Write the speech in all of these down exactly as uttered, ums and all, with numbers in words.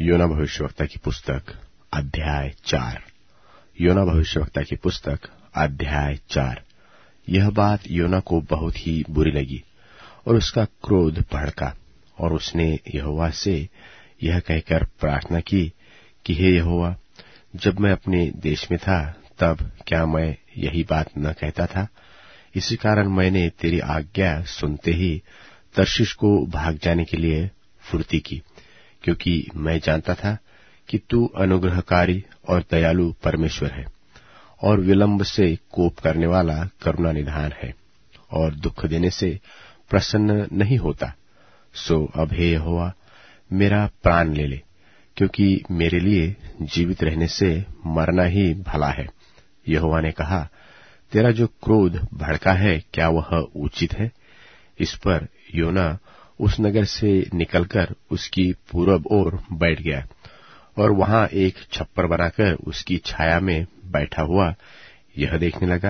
योना भविष्यवक्ता की पुस्तक अध्याय चार। योना भविष्यवक्ता की पुस्तक अध्याय चार। यह बात योना को बहुत ही बुरी लगी और उसका क्रोध भड़का, और उसने यहोवा से यह कहकर प्रार्थना की कि हे यहोवा, जब मैं अपने देश में था तब क्या मैं यही बात न कहता था? इसी कारण मैंने तेरी आज्ञा सुनते ही तर्शीश को भाग जाने के लिए फुर्ती की, क्योंकि मैं जानता था कि तू अनुग्रहकारी और दयालु परमेश्वर है और विलंब से कोप करने वाला करुणा निधान है और दुख देने से प्रसन्न नहीं होता। सो अब हे यहोवा, मेरा प्राण ले ले, क्योंकि मेरे लिए जीवित रहने से मरना ही भला है। यहोवा ने कहा, तेरा जो क्रोध भड़का है क्या वह उचित है? इस पर योना उस नगर से निकलकर उसकी पूरब ओर बैठ गया और वहां एक छप्पर बनाकर उसकी छाया में बैठा हुआ यह देखने लगा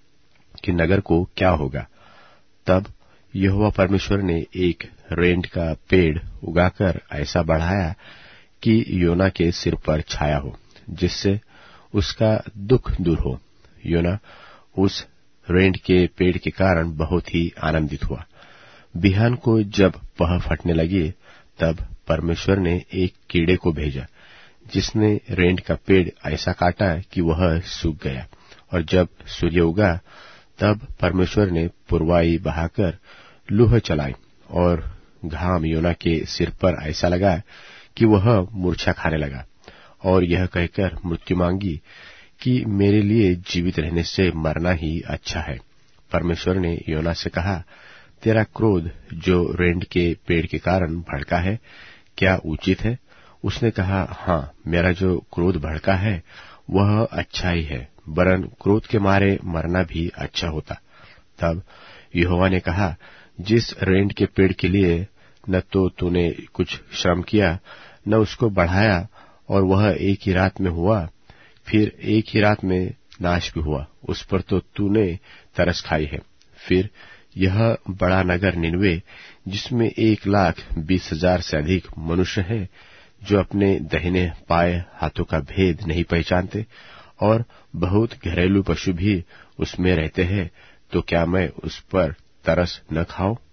कि नगर को क्या होगा। तब यहोवा परमेश्वर ने एक रेंट का पेड़ उगाकर ऐसा बढ़ाया कि योना के सिर पर छाया हो, जिससे उसका दुख दूर हो। योना उस रेंट के पेड़ के कारण बहुत ही आनंदित हुआ। बिहान को जब पह फटने लगी तब परमेश्वर ने एक कीड़े को भेजा, जिसने रेंट का पेड़ ऐसा काटा कि वह सूख गया। और जब सूर्य उगा तब परमेश्वर ने पुरवाई बहाकर लूह चलाई और घाम योना के सिर पर ऐसा लगा कि वह मूर्छा खाने लगा और यह कहकर मृत्यु मांगी कि मेरे लिए जीवित रहने से मरना ही अच्छा है। परमेश्वर ने योना से कहा, तेरा क्रोध जो रेंट के पेड़ के कारण भड़का है क्या उचित है? उसने कहा, हाँ, मेरा जो क्रोध भड़का है वह अच्छा ही है, वरन क्रोध के मारे मरना भी अच्छा होता। तब यहोवा ने कहा, जिस रेंट के पेड़ के लिए न तो तूने कुछ श्रम किया न उसको बढ़ाया, और वह एक ही रात में हुआ, फिर एक ही रात में नाश भी हुआ, उस पर तो तूने तरस खाई है। फिर यह बड़ा नगर निनवे, जिसमें एक लाख बीस हजार से अधिक मनुष्य हैं, जो अपने दाहिने पाए हाथों का भेद नहीं पहचानते, और बहुत घरेलू पशु भी उसमें रहते हैं, तो क्या मैं उस पर तरस न खाऊं?